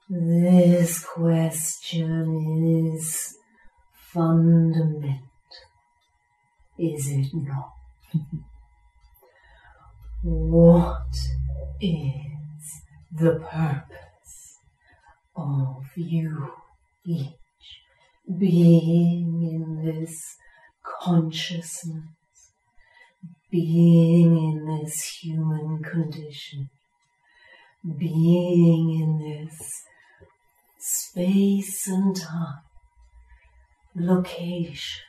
This question is fundamental, is it not? What is the purpose of you each being in this consciousness, being in this human condition, being in this space and time, location?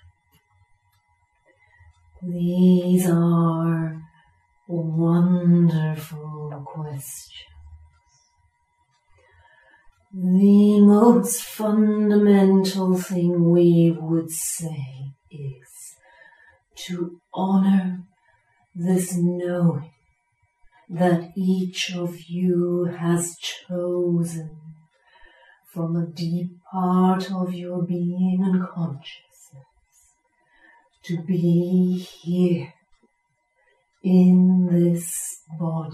These are wonderful questions. The most fundamental thing we would say is to honor this knowing that each of you has chosen from a deep part of your being and consciousness to be here in this body,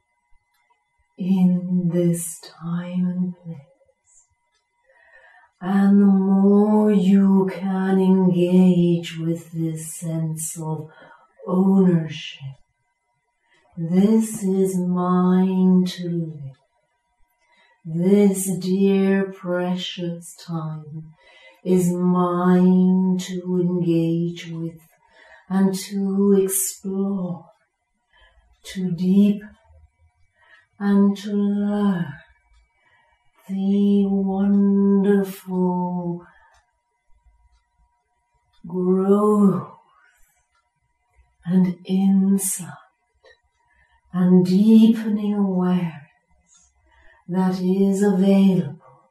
in this time and place. And the more you can engage with this sense of ownership, this is mine to live. This dear precious time is mine to engage with and to explore, to deepen and to learn the wonderful growth and insight and deepening awareness that is available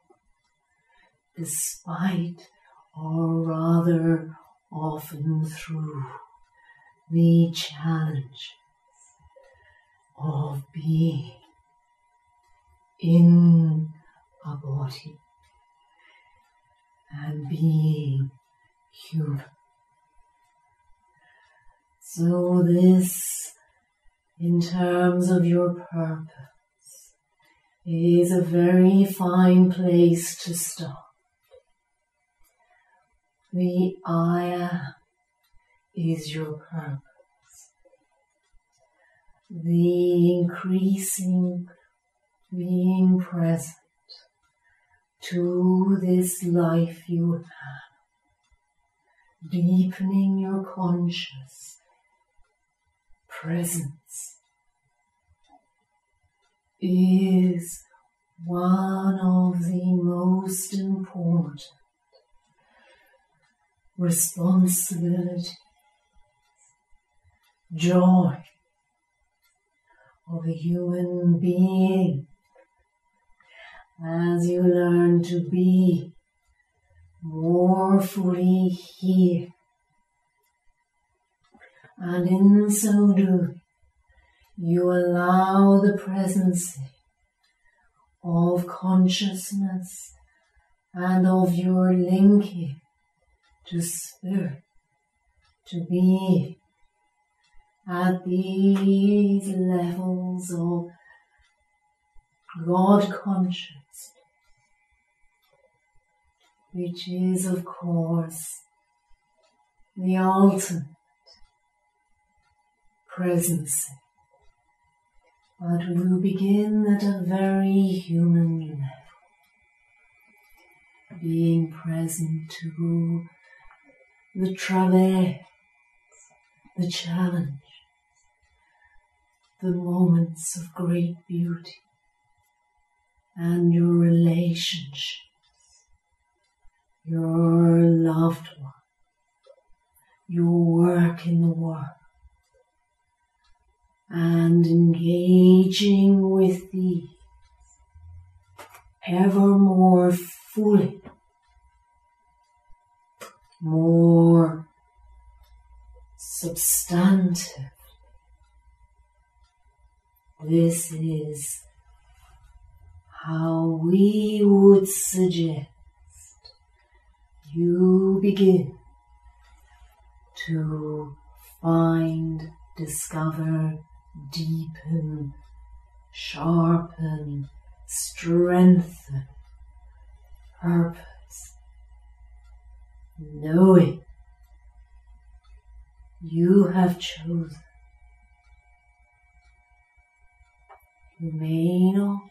despite, or rather often through, the challenges of being in a body and being human. So this, in terms of your purpose, is a very fine place to start. The I am is your purpose. The increasing being present to this life you have, deepening your conscious presence, is one of the most important responsibilities, joy of a human being as you learn to be more fully here. And in so doing, you allow the presence of consciousness and of your linking to spirit to be at these levels of God consciousness, which is, of course, the ultimate presence. But we begin at a very human level, being present to the travails, the challenges, the moments of great beauty, and your relationships, your loved one, your work in the world, and engaging with these ever more fully, more substantive. This is how we would suggest you begin to find, discover, deepen, sharpen, strengthen purpose, knowing you have chosen. You may not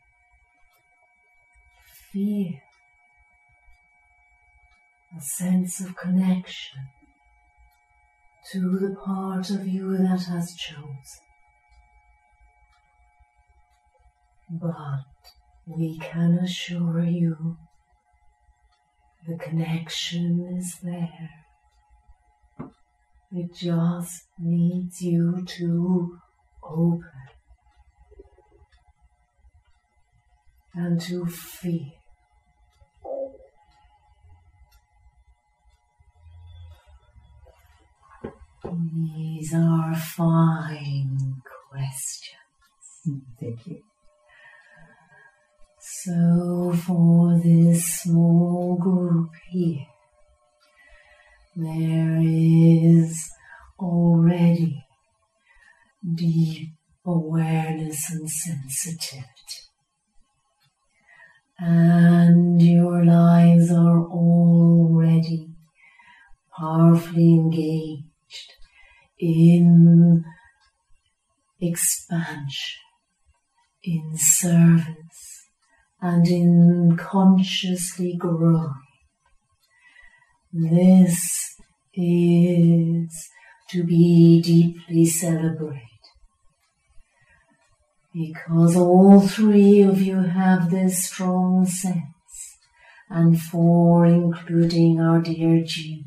feel a sense of connection to the part of you that has chosen. But we can assure you the connection is there. It just needs you to open and to feel. These are fine questions. Thank you. So for this small group here, there is already deep awareness and sensitivity. And your lives are already powerfully engaged in expansion, in service, and in consciously growing. This is to be deeply celebrated, because all three of you have this strong sense, and four, including our dear Jean,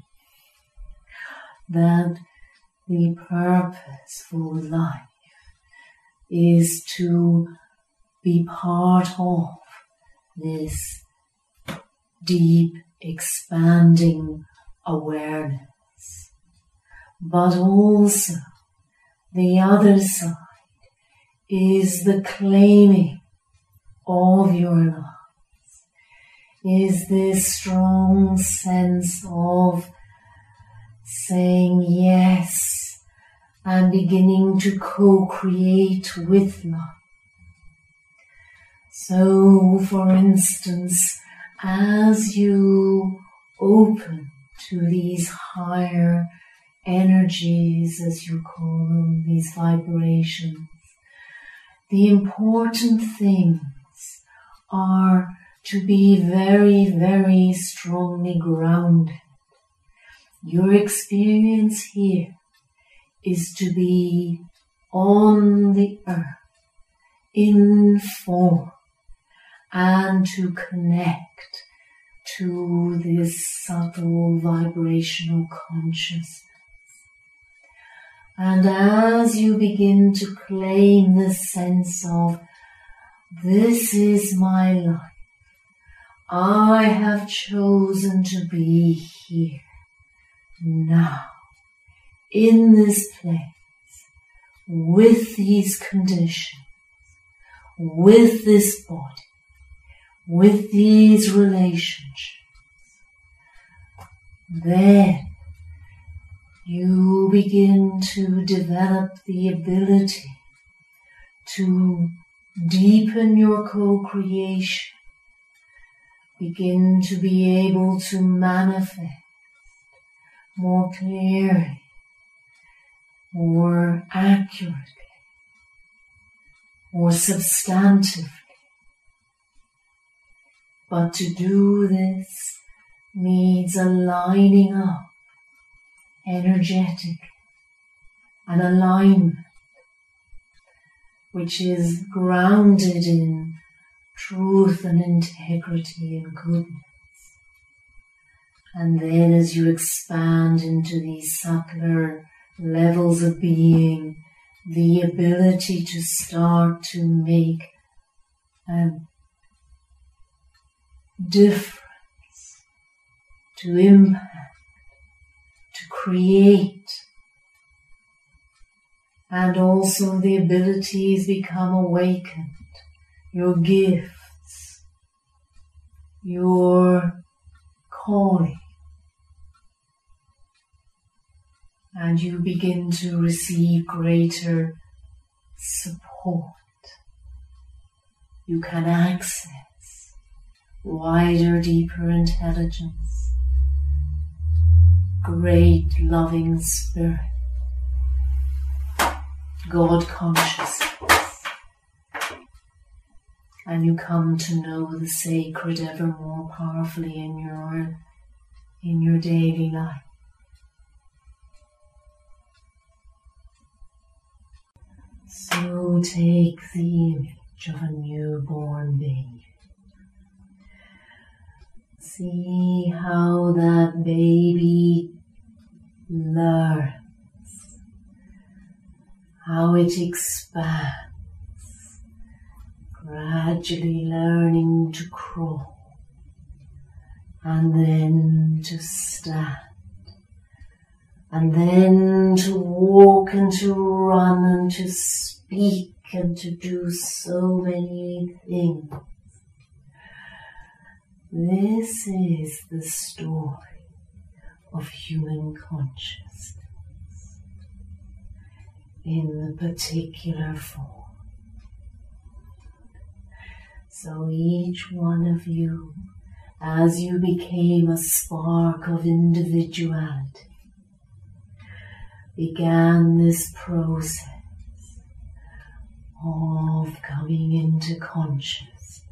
that the purposeful life is to be part of this deep, expanding awareness. But also, the other side is the claiming of your lives, is this strong sense of saying yes and beginning to co-create with love. So, for instance, as you open to these higher energies, as you call them, these vibrations, the important things are to be very, very strongly grounded. Your experience here is to be on the earth, in form, and to connect to this subtle vibrational consciousness. And as you begin to claim the sense of, this is my life, I have chosen to be here, now, in this place, with these conditions, with this body, with these relationships, then you begin to develop the ability to deepen your co-creation, begin to be able to manifest more clearly, more accurately, more substantively. But to do this needs a lining up energetic, an alignment which is grounded in truth and integrity and goodness. And then as you expand into these subtler levels of being, the ability to start to make a difference, to impact, to create, and also the abilities become awakened, your gifts, your calling, and you begin to receive greater support. You can access wider, deeper intelligence, great loving spirit, God consciousness, and you come to know the sacred ever more powerfully in your daily life. So take the image of a newborn baby. See how that baby learns, how it expands, gradually learning to crawl, and then to stand, and then to walk and to run and to speak and to do so many things. This is the story of human consciousness in the particular form. So each one of you, as you became a spark of individuality, began this process of coming into consciousness,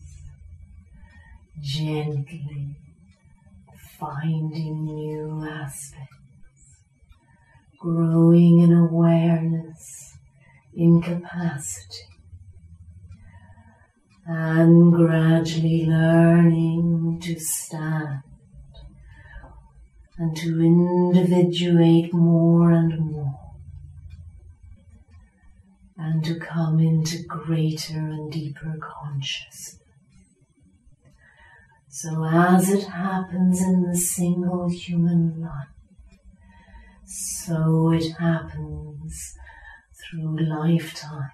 gently finding new aspects, growing in awareness, in capacity, and gradually learning to stand and to individuate more and more, and to come into greater and deeper consciousness. So as it happens in the single human life, so it happens through lifetimes,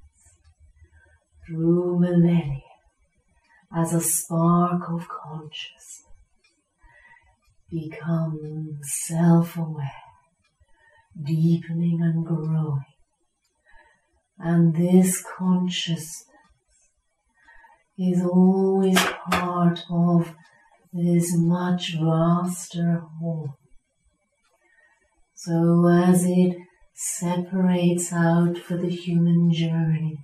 through millennia, as a spark of consciousness becomes self-aware, deepening and growing. And this consciousness is always part of this much vaster whole. So as it separates out for the human journey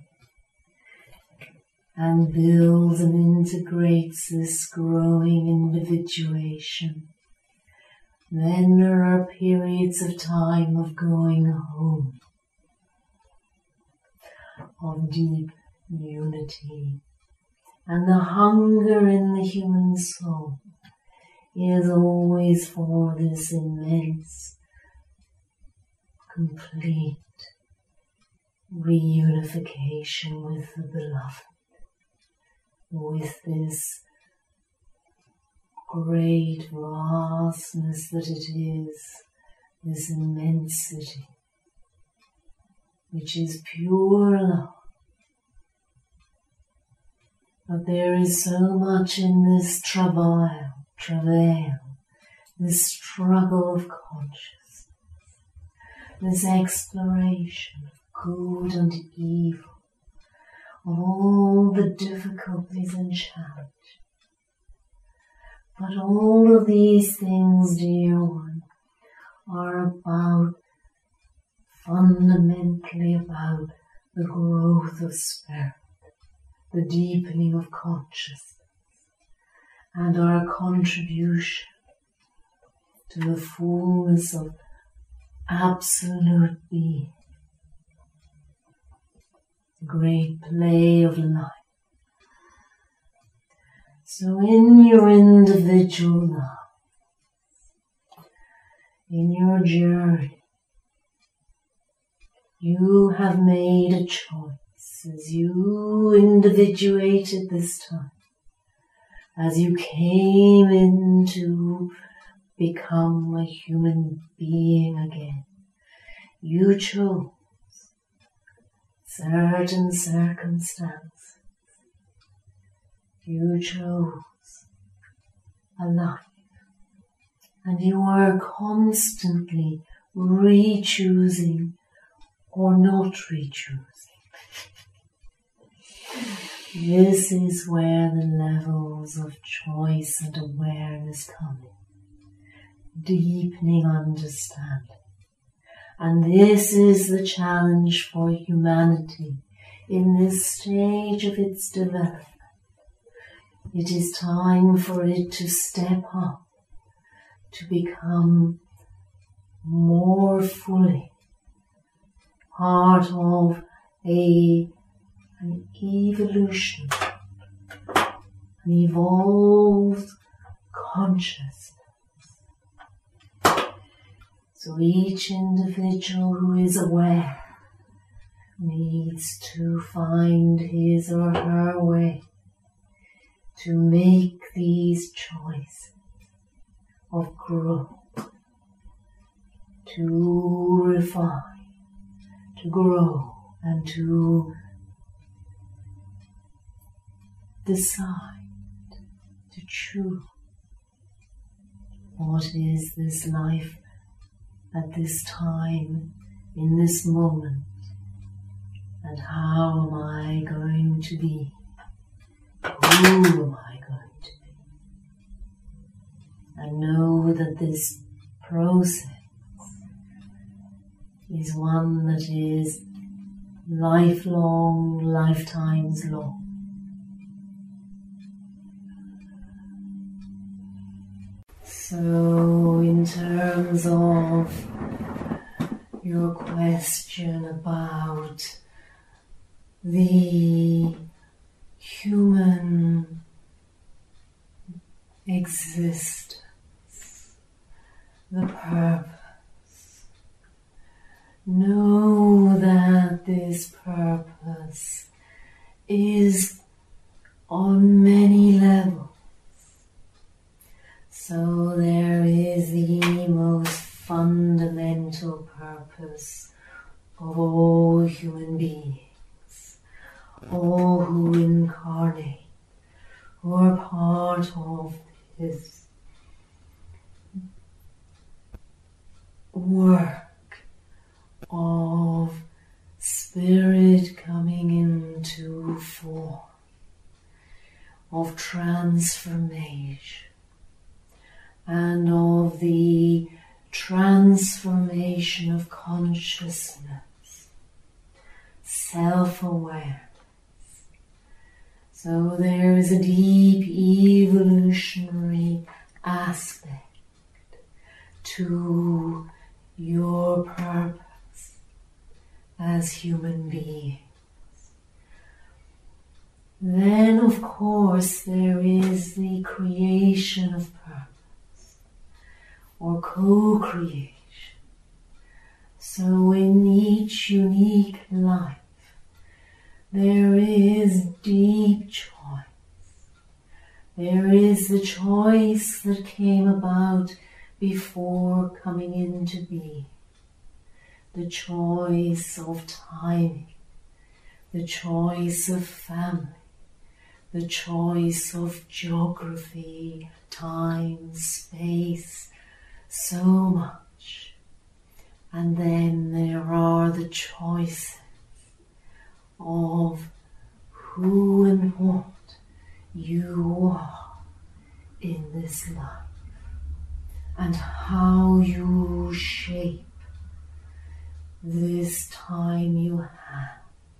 and builds and integrates this growing individuation, then there are periods of time of going home, of deep unity. And the hunger in the human soul is always for this immense, complete reunification with the beloved, with this great vastness that it is, this immensity, which is pure love. But there is so much in this travail, this struggle of consciousness, this exploration of good and evil, of all the difficulties and challenges. But all of these things, dear one, are fundamentally about the growth of spirit, the deepening of consciousness, and our contribution to the fullness of absolute being, the great play of life. So in your individual life, in your journey, you have made a choice as you individuated this time, as you came in to become a human being again. You chose certain circumstances. You chose a life, and you are constantly re-choosing or not re-choosing. This is where the levels of choice and awareness come in, deepening understanding. And this is the challenge for humanity in this stage of its development. It is time for it to step up, to become more fully part of an evolution, an evolved consciousness. So each individual who is aware needs to find his or her way to make these choices of growth, to refine, to grow, and to decide, to choose what is this life at this time, in this moment, and how am I going to be? Who am I going to be? And know that this process is one that is lifelong, lifetimes long. So, in terms of your question about the human existence, the purpose, know that this purpose is on many levels. So there is the most fundamental purpose of all human beings, all who incarnate, who are part of this work of spirit coming into form, of transformation, and of the transformation of consciousness, self-awareness. So there is a deep evolutionary aspect to your purpose as human beings. Then, of course, there is the creation of purpose, or co-creation. So in each unique life, there is deep choice. There is the choice that came about before coming into being. The choice of timing, the choice of family, the choice of geography, time, space, so much. And then there are the choices of who and what you are in this life, and how you shape this time you have.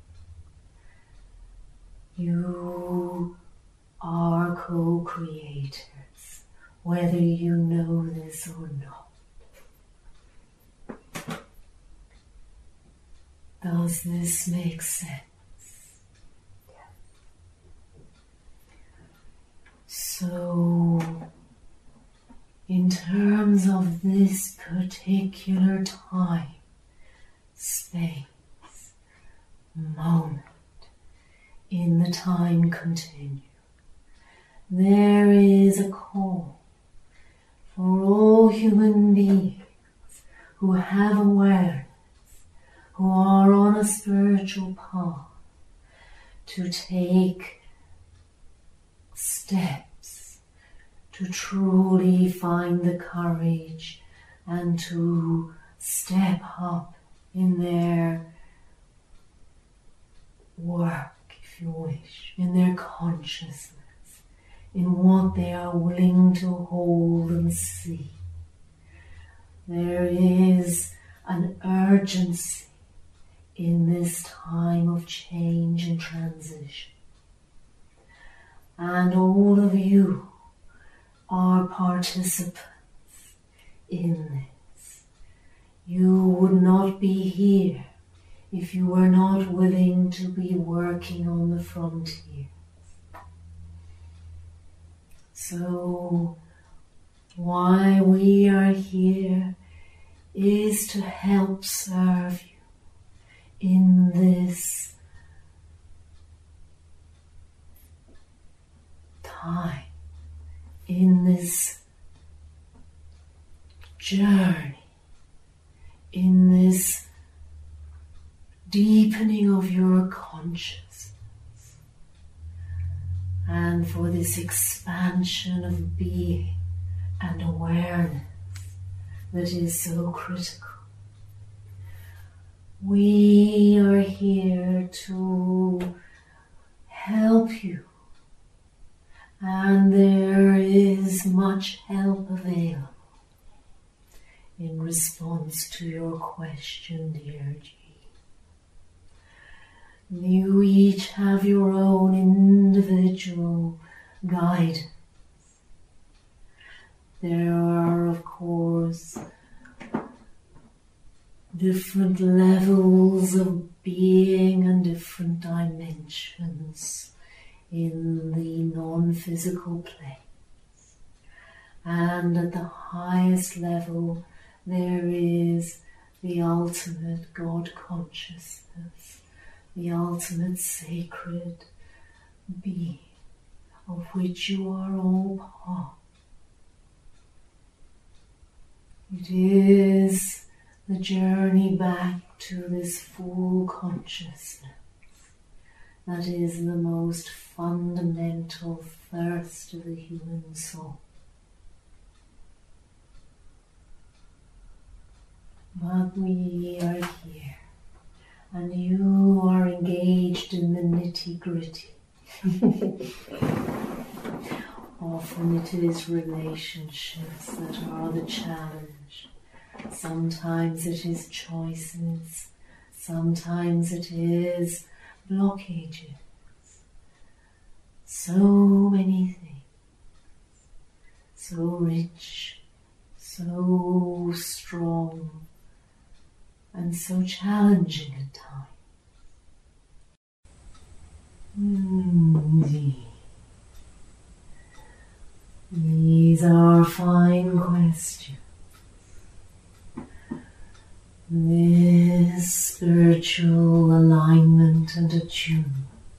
You are co-creators, whether you know this or not. Does this make sense? So, in terms of this particular time, space, moment, in the time continuum, there is a call for all human beings who have awareness, who are on a spiritual path, to take steps to truly find the courage and to step up in their work, if you wish, in their consciousness, in what they are willing to hold and see. There is an urgency in this time of change and transition. And all of you are participants in this. You would not be here if you were not willing to be working on the frontiers. So, why we are here is to help serve you in this time, in this journey, in this deepening of your consciousness, and for this expansion of being and awareness that is so critical. We are here to help you, and there is much help available in response to your question, dear G. You each have your own individual guidance. There are, of course, different levels of being and different dimensions in the non-physical planes. And at the highest level, there is the ultimate God consciousness, the ultimate sacred being, of which you are all part. It is the journey back to this full consciousness that is the most fundamental thirst of the human soul. But we are here, and you are engaged in the nitty-gritty. Often it is relationships that are the challenge. Sometimes it is choices. Sometimes it is blockages. So many things. So rich, so strong, and so challenging at times. These are fine questions. This spiritual alignment and attunement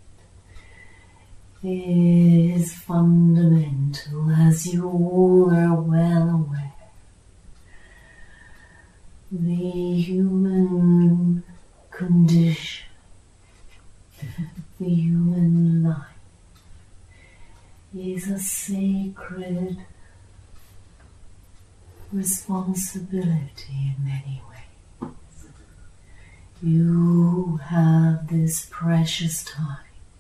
is fundamental, as you all are well aware. The human condition, the human life, is a sacred responsibility in many ways. You have this precious time.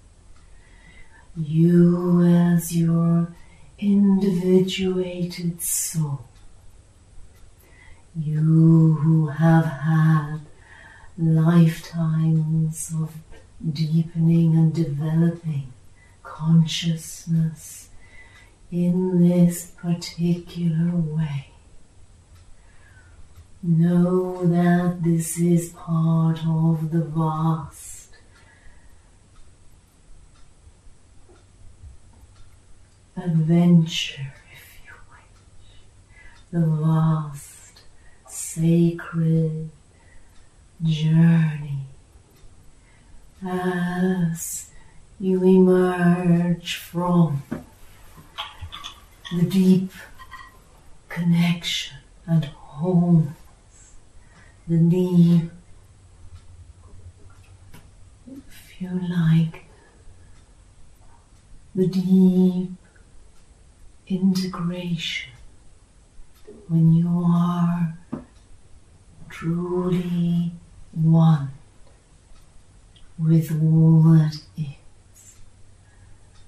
You, as your individuated soul, you who have had lifetimes of deepening and developing consciousness in this particular way, know that this is part of the vast adventure, if you wish, the vast sacred journey as you emerge from the deep connection and wholeness, the need, if you like, the deep integration when you are truly one with all that is.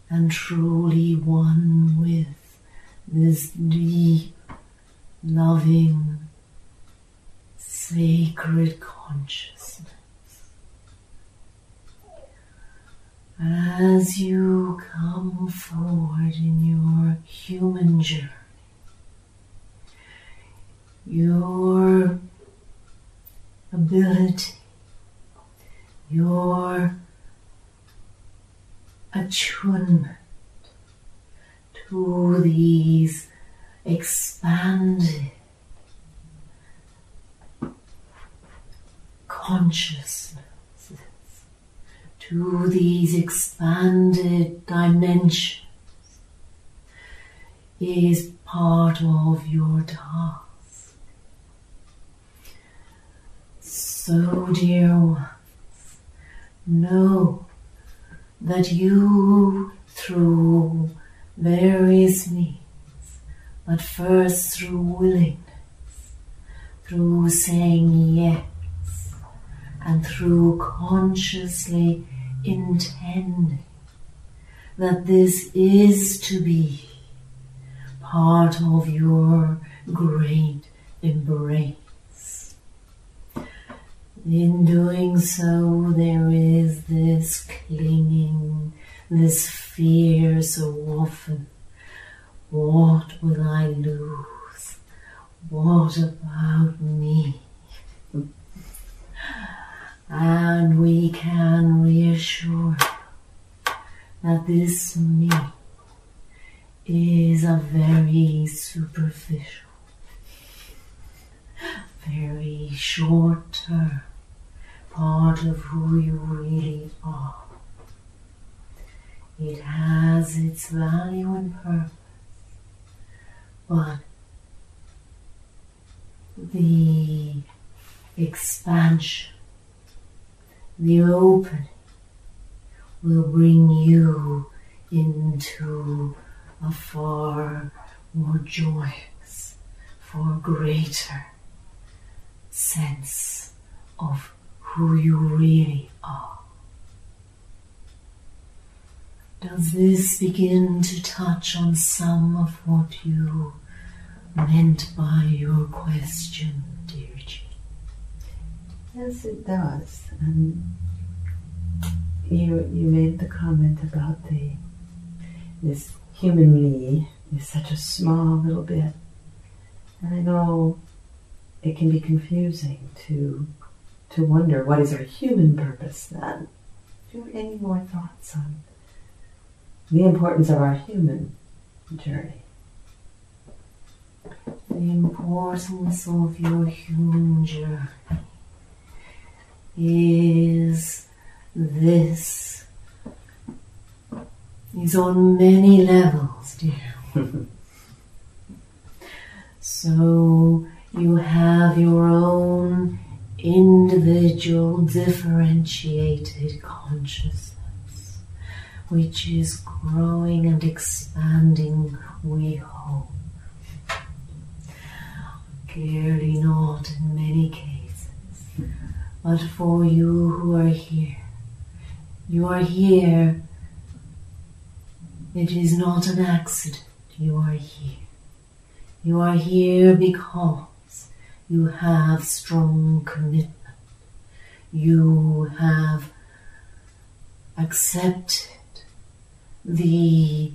and truly one with this deep, loving, sacred consciousness. As you come forward in your human journey, your ability, your attunement to these expanded consciousnesses, to these expanded dimensions, is part of your task. So, dear ones, know that you, through various means, but first through willingness, through saying yes, and through consciously intending that this is to be part of your great embrace. In doing so, there is this clinging, this fear so often. What will I lose? What about me? And we can reassure that this me is a very superficial, very short-term part of who you really are. It has its value and purpose, but the expansion, the opening, will bring you into a far more joyous, far greater sense of who you really are. Does this begin to touch on some of what you meant by your question, dear Jean? Yes, it does. And you made the comment about this human me is such a small little bit. And I know it can be confusing to wonder, what is our human purpose then? Do you have any more thoughts on the importance of our human journey? The importance of your human journey is on many levels, dear. So you have your own individual differentiated consciousness, which is growing and expanding, we hope. Clearly not in many cases, but for you who are here, you are here. It is not an accident. You are here. You are here because you have strong commitment. You have accepted the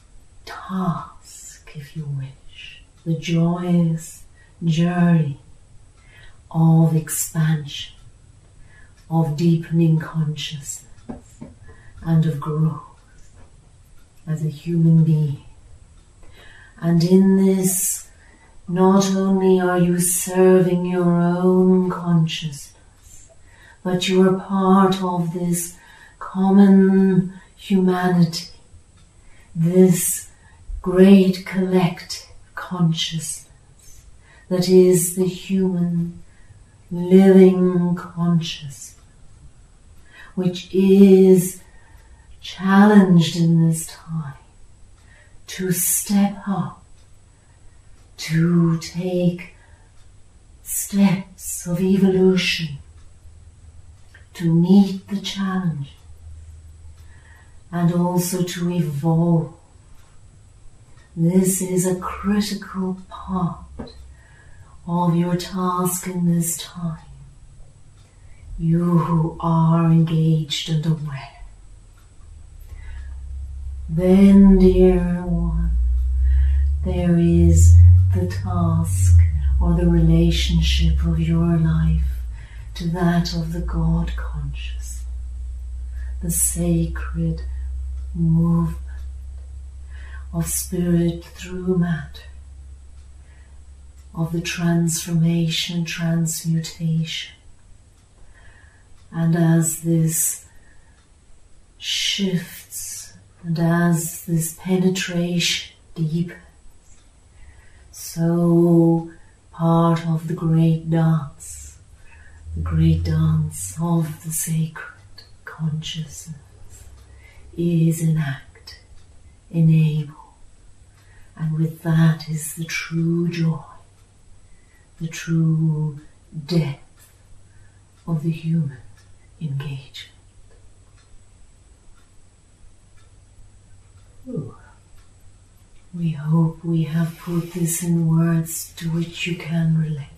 task, if you wish, the joyous journey of expansion, of deepening consciousness, and of growth as a human being. And in this, not only are you serving your own consciousness, but you are part of this common humanity, this great collective consciousness that is the human living consciousness, which is challenged in this time to step up, to take steps of evolution, to meet the challenge, and also to evolve. This is a critical part of your task in this time. You who are engaged and aware. Then, dear one, there is the task or the relationship of your life to that of the God conscious, the sacred movement of spirit through matter, of the transformation, transmutation. And as this shifts and as this penetration deepens, so part of the great dance of the sacred consciousness is enacted, enabled, and with that is the true joy, the true depth of the human engagement. We hope we have put this in words to which you can relate.